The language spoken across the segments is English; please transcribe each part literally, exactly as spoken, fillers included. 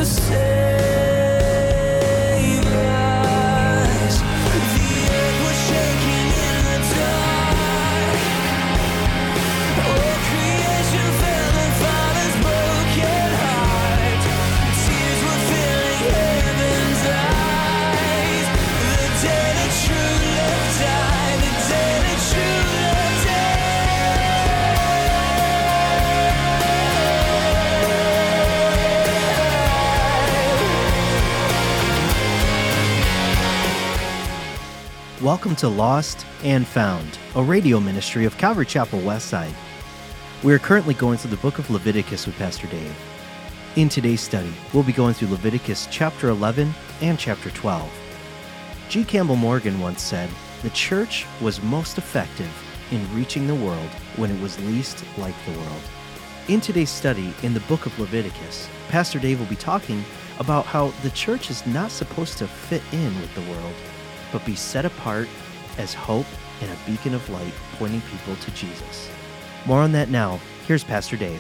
Welcome to Lost and Found, a radio ministry of Calvary Chapel Westside. We are currently going through the book of Leviticus with Pastor Dave. In today's study, we'll be going through Leviticus chapter eleven and chapter twelve. G. Campbell Morgan once said, "The church was most effective in reaching the world when it was least like the world." In today's study in the book of Leviticus, Pastor Dave will be talking about how the church is not supposed to fit in with the world, but be set apart as hope and a beacon of light pointing people to Jesus. More on that now. Here's Pastor Dave.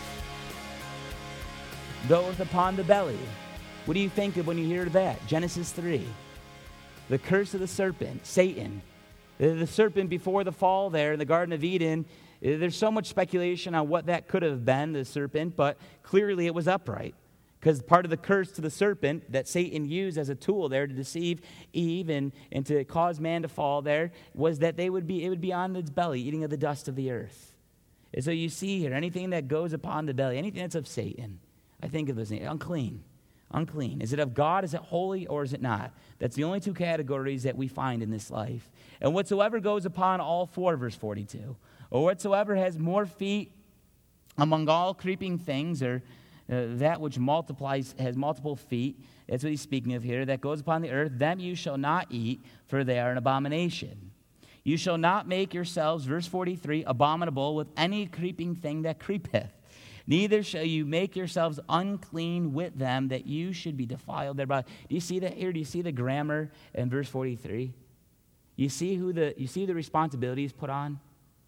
Those upon the belly. What do you think of when you hear that? Genesis three. The curse of the serpent, Satan. The, the serpent before the fall there in the Garden of Eden, there's so much speculation on what that could have been, the serpent, but clearly it was upright. Because part of the curse to the serpent that Satan used as a tool there to deceive Eve and, and to cause man to fall there was that they would be it would be on its belly, eating of the dust of the earth. And so you see here, anything that goes upon the belly, anything that's of Satan, I think of this name, unclean. Unclean. Is it of God? Is it holy? Or is it not? That's the only two categories that we find in this life. And whatsoever goes upon all four, verse forty-two, or whatsoever has more feet among all creeping things, or Uh, that which multiplies, has multiple feet, that's what he's speaking of here, that goes upon the earth, them you shall not eat, for they are an abomination. You shall not make yourselves, verse forty-three, abominable with any creeping thing that creepeth. Neither shall you make yourselves unclean with them, that you should be defiled thereby. Do you see that here? Do you see the grammar in verse forty-three? You see who the you see the responsibility is put on?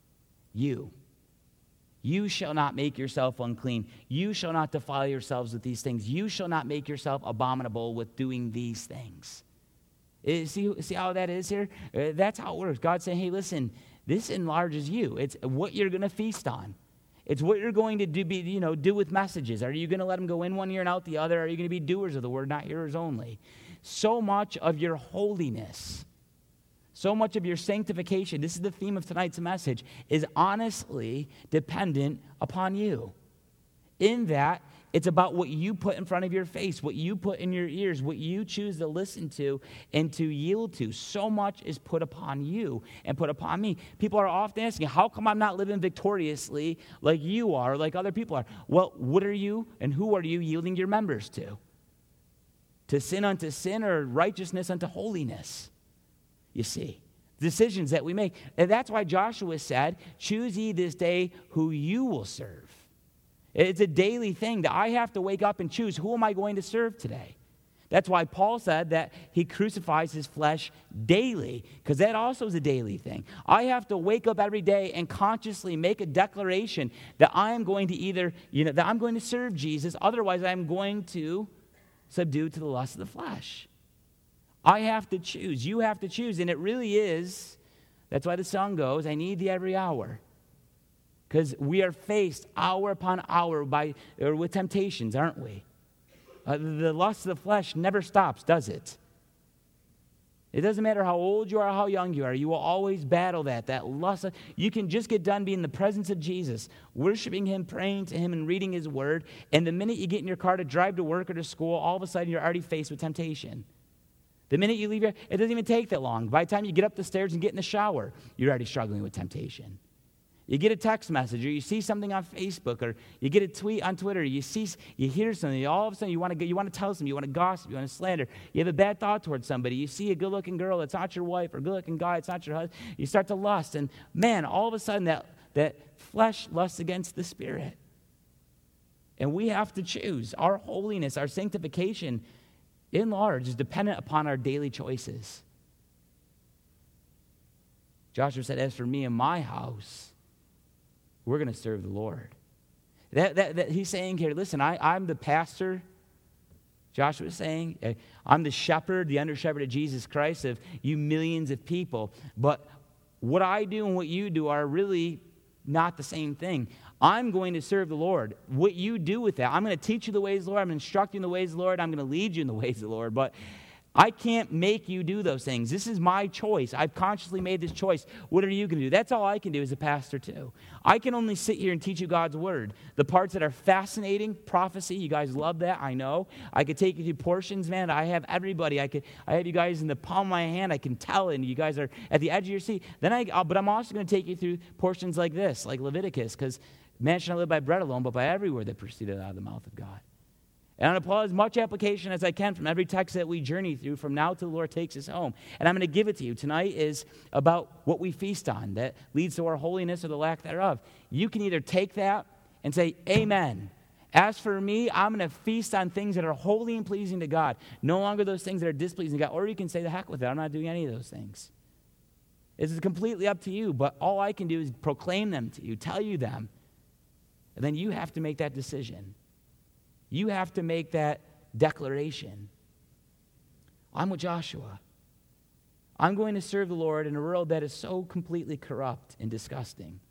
You. You shall not make yourself unclean. You shall not defile yourselves with these things. You shall not make yourself abominable with doing these things. See, see how that is here? Uh, that's how it works. God's saying, hey, listen, this enlarges you. It's what you're going to feast on. It's what you're going to do, be, you know, do with messages. Are you going to let them go in one ear and out the other? Are you going to be doers of the word, not hearers only? So much of your holiness, so much of your sanctification, this is the theme of tonight's message, is honestly dependent upon you. In that, it's about what you put in front of your face, what you put in your ears, what you choose to listen to and to yield to. So much is put upon you and put upon me. People are often asking, how come I'm not living victoriously like you are, like other people are? Well, what are you and who are you yielding your members to? To sin unto sin or righteousness unto holiness? You see, decisions that we make. And that's why Joshua said, choose ye this day who you will serve. It's a daily thing that I have to wake up and choose, who am I going to serve today? That's why Paul said that he crucifies his flesh daily, because that also is a daily thing. I have to wake up every day and consciously make a declaration that I am going to either, you know, that I'm going to serve Jesus, otherwise I'm going to subdue to the lust of the flesh. I have to choose. You have to choose. And it really is, that's why the song goes, I need thee every hour. Because we are faced hour upon hour by or with temptations, aren't we? Uh, the lust of the flesh never stops, does it? It doesn't matter how old you are, how young you are. You will always battle that. That lust. Of, you can just get done being in the presence of Jesus, worshiping him, praying to him, and reading his word. And the minute you get in your car to drive to work or to school, all of a sudden you're already faced with temptation. The minute you leave here, it doesn't even take that long. By the time you get up the stairs and get in the shower, you're already struggling with temptation. You get a text message, or you see something on Facebook, or you get a tweet on Twitter, you see, you hear something, all of a sudden you want to you want to tell something, you want to gossip, you want to slander, you have a bad thought towards somebody, you see a good-looking girl, it's not your wife, or a good-looking guy, it's not your husband, you start to lust, and man, all of a sudden that, that flesh lusts against the spirit. And we have to choose. Our holiness, our sanctification, in large, is dependent upon our daily choices. Joshua said, as for me and my house, we're going to serve the Lord. That, that, that he's saying here, listen, I, I'm the pastor Joshua is saying, I'm the shepherd, the under-shepherd of Jesus Christ, of you millions of people. But what I do and what you do are really not the same thing. I'm going to serve the Lord. What you do with that, I'm going to teach you the ways of the Lord. I'm instructing the ways of the Lord. I'm going to lead you in the ways of the Lord. But I can't make you do those things. This is my choice. I've consciously made this choice. What are you going to do? That's all I can do as a pastor too. I can only sit here and teach you God's word. The parts that are fascinating, prophecy, you guys love that, I know. I could take you through portions, man. I have everybody. I could. I have you guys in the palm of my hand. I can tell, and you guys are at the edge of your seat. Then I, uh, but I'm also going to take you through portions like this, like Leviticus, because man shall not live by bread alone, but by every word that proceeded out of the mouth of God. And I'm going to pull as much application as I can from every text that we journey through from now till the Lord takes us home. And I'm going to give it to you. Tonight is about what we feast on that leads to our holiness or the lack thereof. You can either take that and say, amen. As for me, I'm going to feast on things that are holy and pleasing to God. No longer those things that are displeasing to God. Or you can say, the heck with it. I'm not doing any of those things. It's completely up to you. But all I can do is proclaim them to you, tell you them. And then you have to make that decision. You have to make that declaration. I'm with Joshua. I'm going to serve the Lord in a world that is so completely corrupt and disgusting.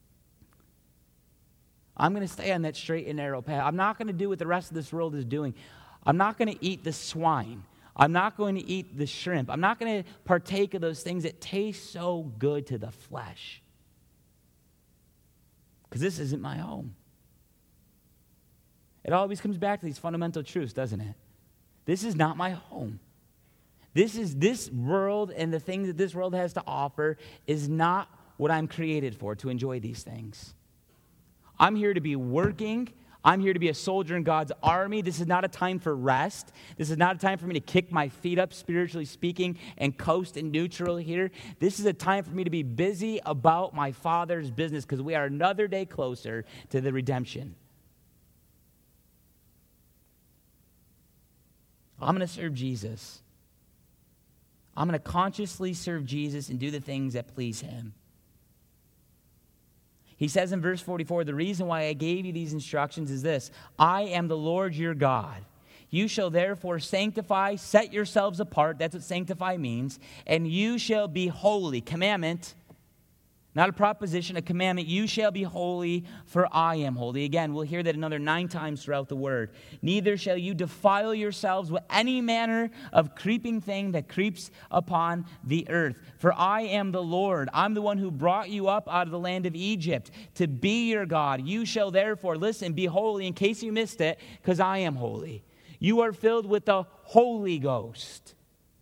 I'm going to stay on that straight and narrow path. I'm not going to do what the rest of this world is doing. I'm not going to eat the swine. I'm not going to eat the shrimp. I'm not going to partake of those things that taste so good to the flesh. Because this isn't my home. It always comes back to these fundamental truths, doesn't it? This is not my home. This is this world, and the things that this world has to offer is not what I'm created for, to enjoy these things. I'm here to be working. I'm here to be a soldier in God's army. This is not a time for rest. This is not a time for me to kick my feet up, spiritually speaking, and coast in neutral here. This is a time for me to be busy about my Father's business, because we are another day closer to the redemption. I'm going to serve Jesus. I'm going to consciously serve Jesus and do the things that please him. He says in verse forty-four, the reason why I gave you these instructions is this: I am the Lord your God. You shall therefore sanctify, set yourselves apart. That's what sanctify means. And you shall be holy. Commandment. Not a proposition, a commandment. You shall be holy, for I am holy. Again, we'll hear that another nine times throughout the word. Neither shall you defile yourselves with any manner of creeping thing that creeps upon the earth. For I am the Lord. I'm the one who brought you up out of the land of Egypt to be your God. You shall therefore, listen, be holy, in case you missed it, because I am holy. You are filled with the Holy Ghost.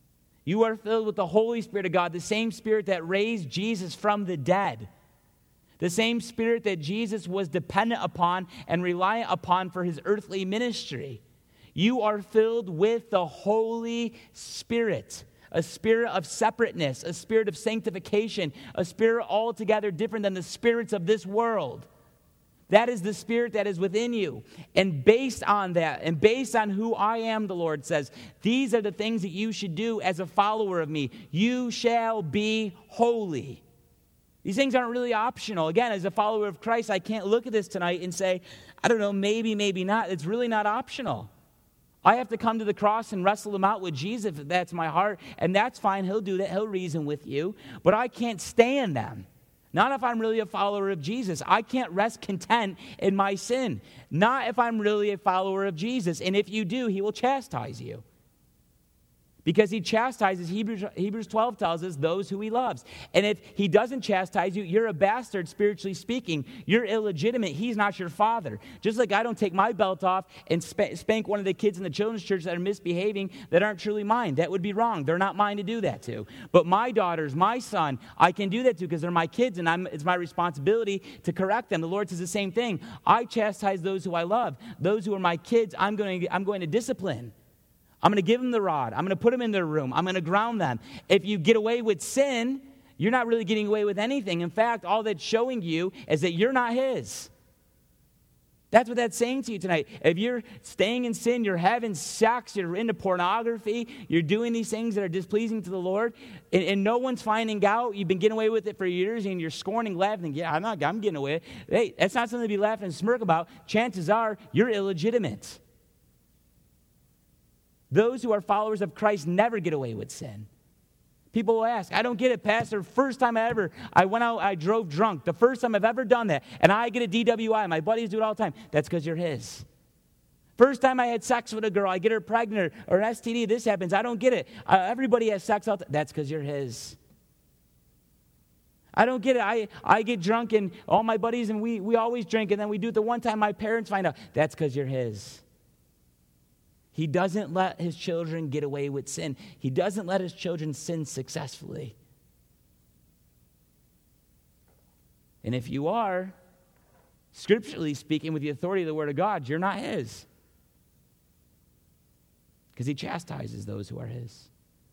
You are filled with the Holy Spirit of God, the same Spirit that raised Jesus from the dead. The same Spirit that Jesus was dependent upon and reliant upon for his earthly ministry. You are filled with the Holy Spirit, a spirit of separateness, a spirit of sanctification, a spirit altogether different than the spirits of this world. That is the Spirit that is within you. And based on that, and based on who I am, the Lord says, these are the things that you should do as a follower of me. You shall be holy. These things aren't really optional. Again, as a follower of Christ, I can't look at this tonight and say, I don't know, maybe, maybe not. It's really not optional. I have to come to the cross and wrestle them out with Jesus if that's my heart. And that's fine. He'll do that. He'll reason with you. But I can't stay in them. Not if I'm really a follower of Jesus. I can't rest content in my sin. Not if I'm really a follower of Jesus. And if you do, he will chastise you. Because he chastises, Hebrews, Hebrews twelve tells us, those who he loves. And if he doesn't chastise you, you're a bastard, spiritually speaking. You're illegitimate. He's not your father. Just like I don't take my belt off and sp- spank one of the kids in the children's church that are misbehaving that aren't truly mine. That would be wrong. They're not mine to do that to. But my daughters, my son, I can do that to because they're my kids, and I'm, it's my responsibility to correct them. The Lord says the same thing. I chastise those who I love. Those who are my kids, I'm going to, I'm going to discipline. I'm going to give them the rod. I'm going to put them in their room. I'm going to ground them. If you get away with sin, you're not really getting away with anything. In fact, all that's showing you is that you're not his. That's what that's saying to you tonight. If you're staying in sin, you're having sex, you're into pornography, you're doing these things that are displeasing to the Lord, and, and no one's finding out, you've been getting away with it for years, and you're scorning, laughing, yeah, I'm not, I'm getting away with it. Hey, that's not something to be laughing and smirk about. Chances are, you're illegitimate. Those who are followers of Christ never get away with sin. People will ask, I don't get it, Pastor. First time I ever, I went out, I drove drunk. The first time I've ever done that. And I get a D W I. My buddies do it all the time. That's because you're his. First time I had sex with a girl, I get her pregnant or an S T D, this happens. I don't get it. Uh, everybody has sex all the time. That's because you're his. I don't get it. I, I get drunk and all my buddies and we, we always drink and then we do it the one time my parents find out. That's because you're his. He doesn't let his children get away with sin. He doesn't let his children sin successfully. And if you are, scripturally speaking, with the authority of the Word of God, you're not his. Because he chastises those who are his.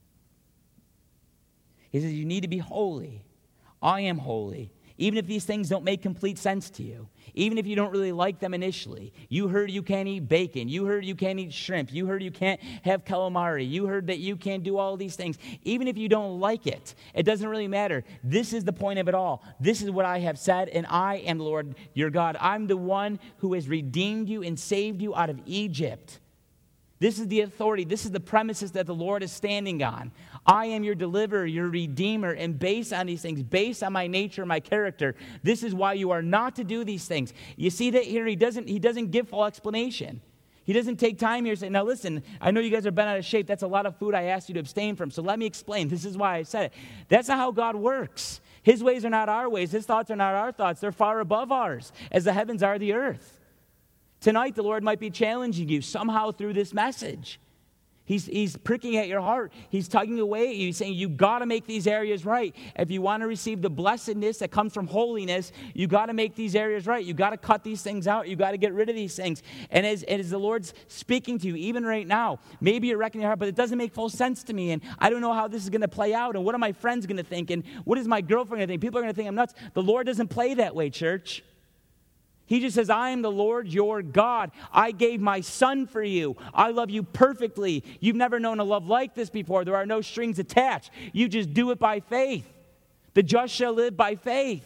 He says, you need to be holy. I am holy. Even if these things don't make complete sense to you. Even if you don't really like them initially. You heard you can't eat bacon. You heard you can't eat shrimp. You heard you can't have calamari. You heard that you can't do all these things. Even if you don't like it, it doesn't really matter. This is the point of it all. This is what I have said, and I am the Lord your God. I'm the one who has redeemed you and saved you out of Egypt. This is the authority. This is the premises that the Lord is standing on. I am your deliverer, your redeemer, and based on these things, based on my nature, my character, this is why you are not to do these things. You see that here, he doesn't, he doesn't give full explanation. He doesn't take time here to say, now listen, I know you guys are bent out of shape. That's a lot of food I asked you to abstain from, so let me explain. This is why I said it. That's not how God works. His ways are not our ways. His thoughts are not our thoughts. They're far above ours, as the heavens are the earth. Tonight, the Lord might be challenging you somehow through this message. He's, he's pricking at your heart. He's tugging away at you. He's saying, you've got to make these areas right. If you want to receive the blessedness that comes from holiness, you've got to make these areas right. You've got to cut these things out. You've got to get rid of these things. And as, as the Lord's speaking to you, even right now, maybe you're wrecking your heart, but it doesn't make full sense to me. And I don't know how this is going to play out. And what are my friends going to think? And what is my girlfriend going to think? People are going to think I'm nuts. The Lord doesn't play that way, church. He just says, I am the Lord your God. I gave my son for you. I love you perfectly. You've never known a love like this before. There are no strings attached. You just do it by faith. The just shall live by faith.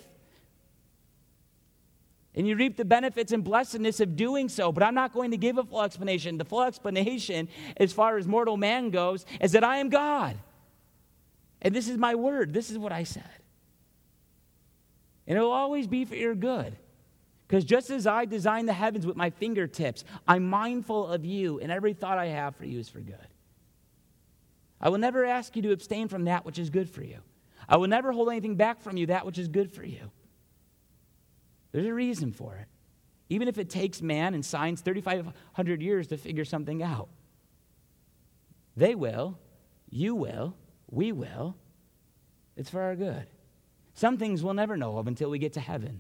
And you reap the benefits and blessedness of doing so. But I'm not going to give a full explanation. The full explanation, as far as mortal man goes, is that I am God. And this is my word. This is what I said. And it will always be for your good. Because just as I designed the heavens with my fingertips, I'm mindful of you, and every thought I have for you is for good. I will never ask you to abstain from that which is good for you. I will never hold anything back from you, that which is good for you. There's a reason for it. Even if it takes man and science thirty-five hundred years to figure something out. They will, you will, we will. It's for our good. Some things we'll never know of until we get to heaven.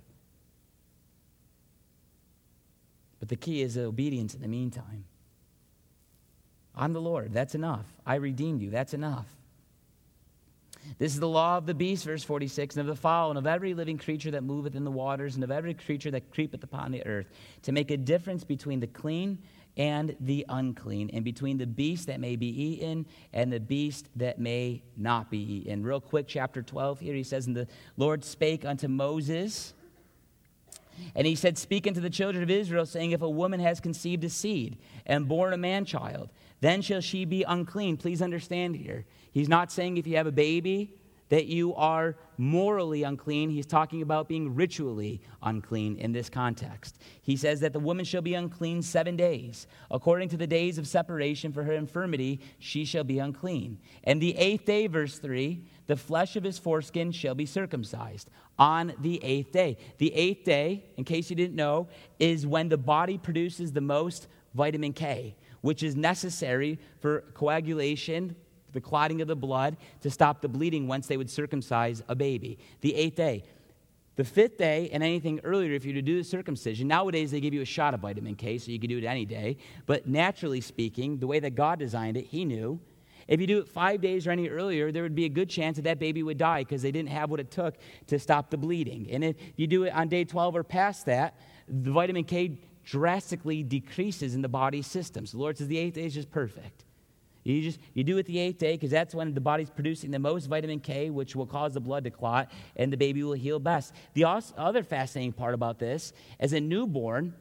But the key is obedience in the meantime. I'm the Lord. That's enough. I redeemed you. That's enough. This is the law of the beast, verse forty-six, and of the fowl, and of every living creature that moveth in the waters, and of every creature that creepeth upon the earth, to make a difference between the clean and the unclean, and between the beast that may be eaten and the beast that may not be eaten. Real quick, chapter twelve here, he says, and the Lord spake unto Moses, and he said, speak unto the children of Israel, saying, if a woman has conceived a seed and born a man-child, then shall she be unclean. Please understand here. He's not saying if you have a baby that you are morally unclean. He's talking about being ritually unclean in this context. He says that the woman shall be unclean seven days. According to the days of separation for her infirmity, she shall be unclean. And the eighth day, verse three, the flesh of his foreskin shall be circumcised on the eighth day. The eighth day, in case you didn't know, is when the body produces the most vitamin K, which is necessary for coagulation, the clotting of the blood, to stop the bleeding once they would circumcise a baby. The eighth day. The fifth day and anything earlier, if you're to do the circumcision, nowadays they give you a shot of vitamin K, so you can do it any day. But naturally speaking, the way that God designed it, he knew, if you do it five days or any earlier, there would be a good chance that that baby would die because they didn't have what it took to stop the bleeding. And if you do it on day twelve or past that, the vitamin K drastically decreases in the body's system. So the Lord says the eighth day is just perfect. You just you do it the eighth day because that's when the body's producing the most vitamin K, which will cause the blood to clot, and the baby will heal best. The other fascinating part about this, as a newborn,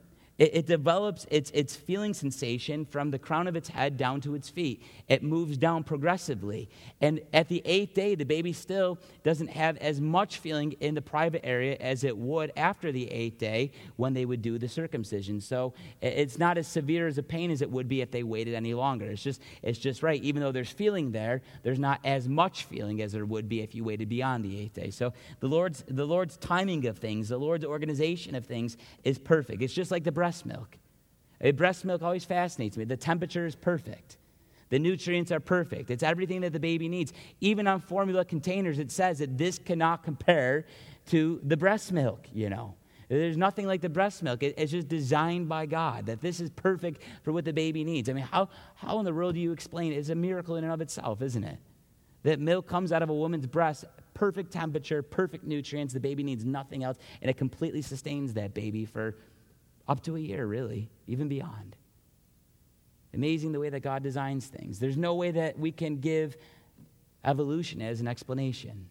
It, it develops its, its feeling sensation from the crown of its head down to its feet. It moves down progressively. And at the eighth day, the baby still doesn't have as much feeling in the private area as it would after the eighth day when they would do the circumcision. So it's not as severe as a pain as it would be if they waited any longer. It's just, it's just right. Even though there's feeling there, there's not as much feeling as there would be if you waited beyond the eighth day. So the Lord's, the Lord's timing of things, the Lord's organization of things is perfect. It's just like the breast milk. Uh, breast milk always fascinates me. The temperature is perfect. The nutrients are perfect. It's everything that the baby needs. Even on formula containers, it says that this cannot compare to the breast milk, you know. There's nothing like the breast milk. It, it's just designed by God, that this is perfect for what the baby needs. I mean, how, how in the world do you explain it? It's a miracle in and of itself, isn't it? That milk comes out of a woman's breast, perfect temperature, perfect nutrients. The baby needs nothing else, and it completely sustains that baby for up to a year, really, even beyond. Amazing the way that God designs things. There's no way that we can give evolution as an explanation.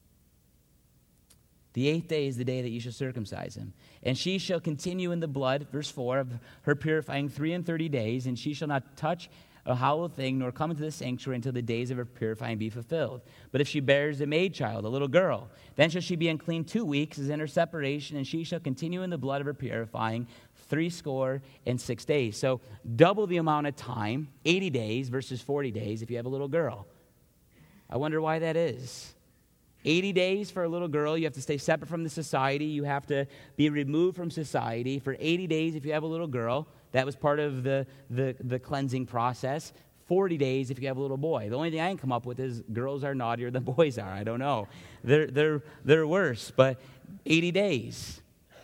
The eighth day is the day that you shall circumcise him. And she shall continue in the blood, verse four, of her purifying three and thirty days, and she shall not touch a hollow thing, nor come into the sanctuary until the days of her purifying be fulfilled. But if she bears a maid child, a little girl, then shall she be unclean two weeks, as in her separation, and she shall continue in the blood of her purifying three score and six days. So double the amount of time, eighty days versus forty days if you have a little girl. I wonder why that is. eighty days for a little girl, you have to stay separate from the society. You have to be removed from society. For eighty days if you have a little girl, that was part of the, the, the cleansing process. forty days if you have a little boy. The only thing I can come up with is girls are naughtier than boys are. I don't know. They're, they're, they're worse, but eighty days.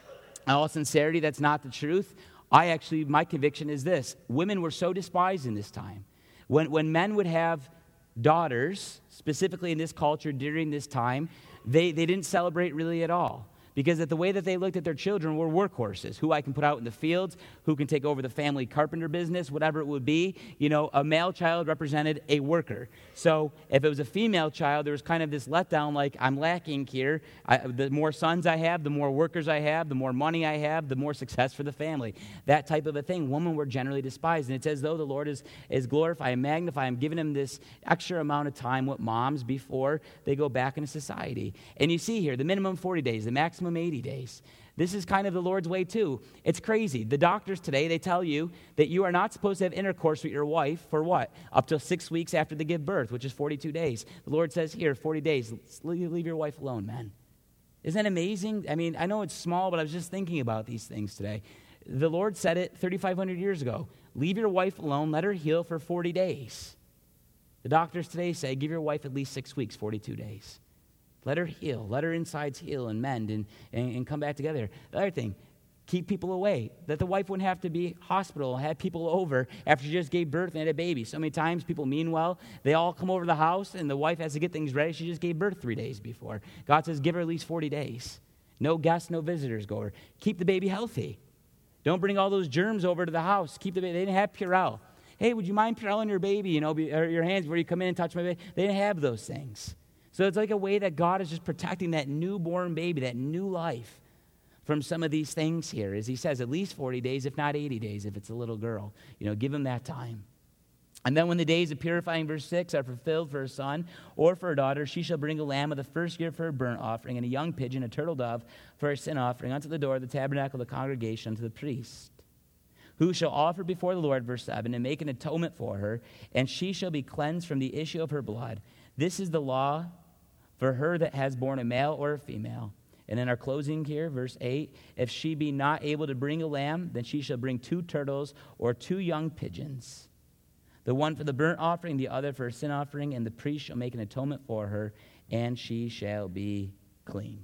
In all sincerity, that's not the truth. I actually, my conviction is this. Women were so despised in this time. When, when men would have daughters, specifically in this culture during this time, they, they didn't celebrate really at all. Because the way that they looked at their children were workhorses, who I can put out in the fields, who can take over the family carpenter business, whatever it would be. You know, a male child represented a worker. So if it was a female child, there was kind of this letdown, like, I'm lacking here. I, the more sons I have, the more workers I have, the more money I have, the more success for the family. That type of a thing. Women were generally despised. And it's as though the Lord is, is glorifying and magnifying, giving them this extra amount of time with moms before they go back into society. And you see here, the minimum forty days, the maximum eighty days. This is kind of the Lord's way too. It's crazy. The doctors today, they tell you that you are not supposed to have intercourse with your wife for what? Up till six weeks after they give birth, which is forty-two days. The Lord says here, forty days. Leave your wife alone, man. Isn't that amazing? I mean, I know it's small, but I was just thinking about these things today. The Lord said it thirty-five hundred years ago. Leave your wife alone. Let her heal for forty days. The doctors today say, give your wife at least six weeks, forty-two days. Let her heal. Let her insides heal and mend and, and, and come back together. The other thing, keep people away. That the wife wouldn't have to be hospital and have people over after she just gave birth and had a baby. So many times people mean well. They all come over to the house and the wife has to get things ready. She just gave birth three days before. God says give her at least forty days. No guests, no visitors go over. Keep the baby healthy. Don't bring all those germs over to the house. Keep the baby. They didn't have Purell. Hey, would you mind Purell on your baby, you know, or your hands where you come in and touch my baby? They didn't have those things. So it's like a way that God is just protecting that newborn baby, that new life from some of these things here. As he says, at least forty days, if not eighty days, if it's a little girl. You know, give him that time. And then when the days of purifying, verse six, are fulfilled for a son or for a daughter, she shall bring a lamb of the first year for a burnt offering, and a young pigeon, a turtle dove, for a sin offering, unto the door of the tabernacle of the congregation, unto the priest, who shall offer before the Lord, verse seven, and make an atonement for her, and she shall be cleansed from the issue of her blood. This is the law for her that has borne a male or a female. And in our closing here, verse eight, if she be not able to bring a lamb, then she shall bring two turtles or two young pigeons, the one for the burnt offering, the other for a sin offering, and the priest shall make an atonement for her, and she shall be clean.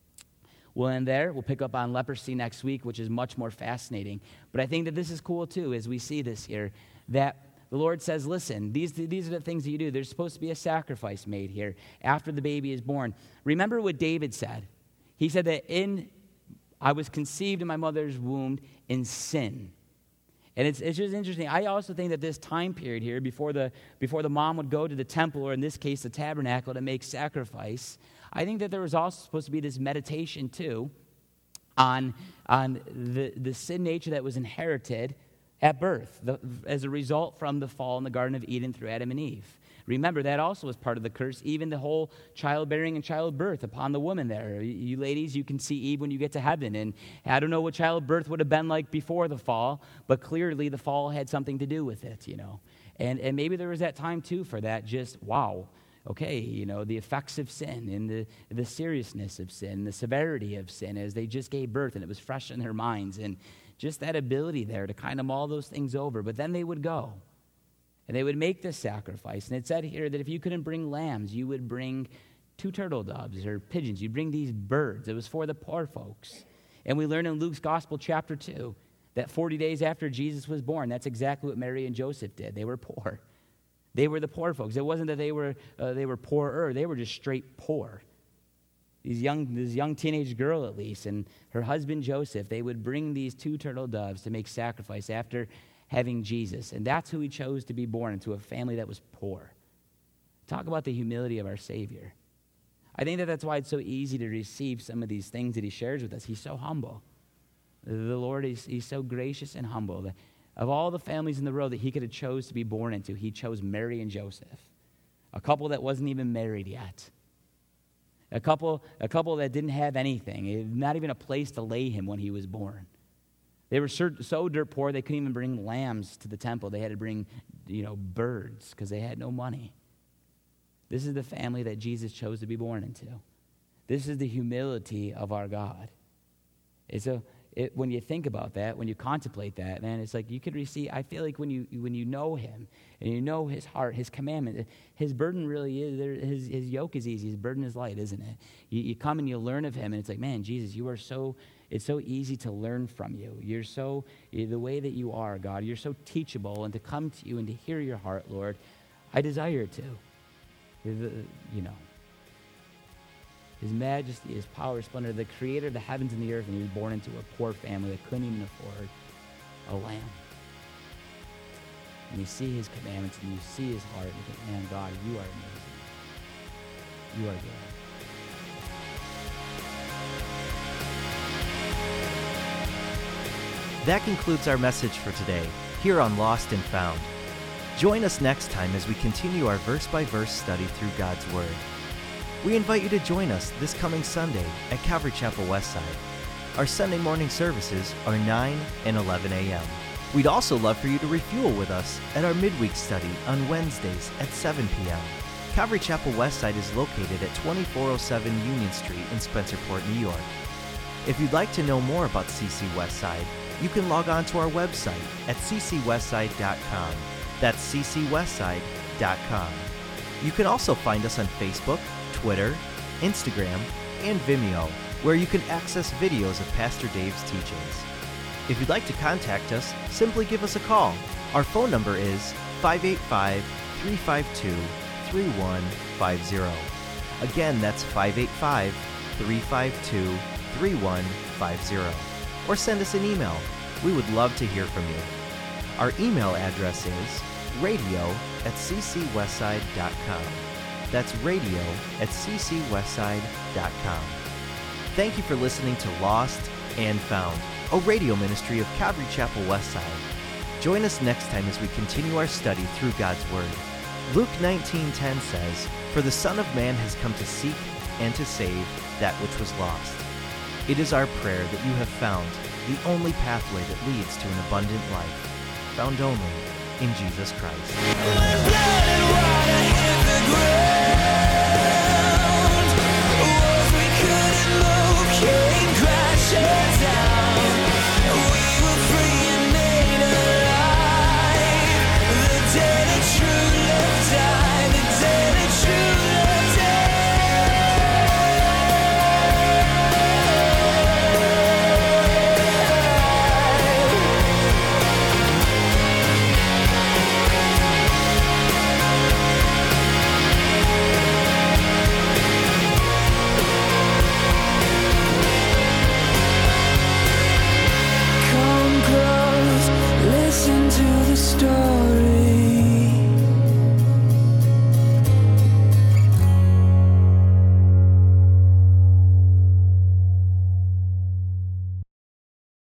We'll end there. We'll pick up on leprosy next week, which is much more fascinating. But I think that this is cool, too, as we see this here, that the Lord says, listen, these, these are the things that you do. There's supposed to be a sacrifice made here after the baby is born. Remember what David said. He said that in I was conceived in my mother's womb in sin. And it's, it's just interesting. I also think that this time period here, before the, before the mom would go to the temple, or in this case the tabernacle, to make sacrifice, I think that there was also supposed to be this meditation too on on the, the sin nature that was inherited at birth the, as a result from the fall in the Garden of Eden through Adam and Eve. Remember, that also was part of the curse, even the whole childbearing and childbirth upon the woman there. You ladies, you can see Eve when you get to heaven, and I don't know what childbirth would have been like before the fall, but clearly the fall had something to do with it, you know. And, and maybe there was that time, too, for that just, wow, okay, you know, the effects of sin and the, the seriousness of sin, the severity of sin as they just gave birth, and it was fresh in their minds, and just that ability there to kind of mull those things over. But then they would go. And they would make this sacrifice. And it said here that if you couldn't bring lambs, you would bring two turtle doves or pigeons. You'd bring these birds. It was for the poor folks. And we learn in Luke's Gospel, chapter two, that forty days after Jesus was born, that's exactly what Mary and Joseph did. They were poor. They were the poor folks. It wasn't that they were uh, they were poorer. They were just straight poor. These young, this young teenage girl, at least, and her husband, Joseph, they would bring these two turtle doves to make sacrifice after having Jesus. And that's who he chose to be born into, a family that was poor. Talk about the humility of our Savior. I think that that's why it's so easy to receive some of these things that he shares with us. He's so humble. The Lord, is he's so gracious and humble. Of all the families in the world that he could have chose to be born into, he chose Mary and Joseph, a couple that wasn't even married yet. A couple, a couple that didn't have anything, not even a place to lay him when he was born. They were so dirt poor they couldn't even bring lambs to the temple. They had to bring, you know, birds because they had no money. This is the family that Jesus chose to be born into. This is the humility of our God. It's a, it, when you think about that, when you contemplate that, man, it's like you could receive, I feel like when you when you know him and you know his heart, his commandment, his burden really is, his, his yoke is easy, his burden is light, isn't it? You, you come and you learn of him and it's like, man, Jesus, you are so... It's so easy to learn from you. You're so, the way that you are, God, you're so teachable, and to come to you and to hear your heart, Lord, I desire to. You know, his majesty, his power, splendor, the creator of the heavens and the earth, and he was born into a poor family that couldn't even afford a lamb. And you see his commandments, and you see his heart, and you think, man, God, you are amazing. You are good. That concludes our message for today, here on Lost and Found. Join us next time as we continue our verse-by-verse study through God's Word. We invite you to join us this coming Sunday at Calvary Chapel Westside. Our Sunday morning services are nine and eleven a.m. We'd also love for you to refuel with us at our midweek study on Wednesdays at seven p.m. Calvary Chapel Westside is located at twenty-four oh seven Union Street in Spencerport, New York. If you'd like to know more about C C Westside, you can log on to our website at c c westside dot com. That's c c westside dot com. You can also find us on Facebook, Twitter, Instagram, and Vimeo, where you can access videos of Pastor Dave's teachings. If you'd like to contact us, simply give us a call. Our phone number is five eight five, three five two, three one five zero. Again, that's five eight five, three five two, three one five zero. Or send us an email. We would love to hear from you. Our email address is radio at c c westside dot com. That's radio at c c westside dot com. Thank you for listening to Lost and Found, a radio ministry of Calvary Chapel Westside. Join us next time as we continue our study through God's Word. Luke nineteen ten says, "For the Son of Man has come to seek and to save that which was lost." It is our prayer that you have found the only pathway that leads to an abundant life, found only in Jesus Christ.